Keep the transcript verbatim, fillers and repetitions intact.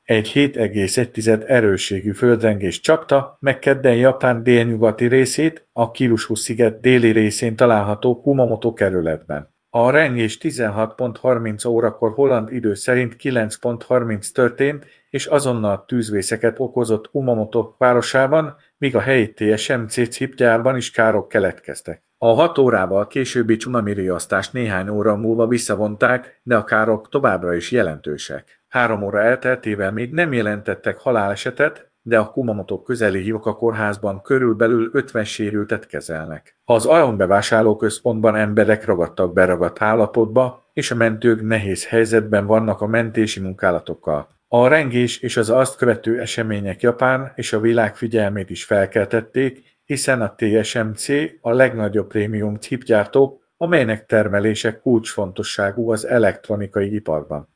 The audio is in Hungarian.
Egy hét egész egy erősségű földrengés csapta meg kedden Japán délnyugati részét, a Kyushu-sziget déli részén található Kumamoto kerületben. A rengés tizenhat pont harminc órakor holland idő szerint kilenc pont harminc történt, és azonnal tűzvészeket okozott Kumamoto városában, míg a helyi té es em cé chipgyárban is károk keletkeztek. A hat órával későbbi cunami-riasztást néhány óra múlva visszavonták, de a károk továbbra is jelentősek. Három óra elteltével még nem jelentettek halálesetet, de a Kumamoto közeli Hioka kórházban körülbelül ötven sérültet kezelnek. Az Aon bevásárlóközpontban emberek ragadtak beragadt állapotba, és a mentők nehéz helyzetben vannak a mentési munkálatokkal. A rengés és az azt követő események Japán és a világ figyelmét is felkeltették, hiszen a té es em cé a legnagyobb prémium chipgyártó, amelynek termelése kulcsfontosságú az elektronikai iparban.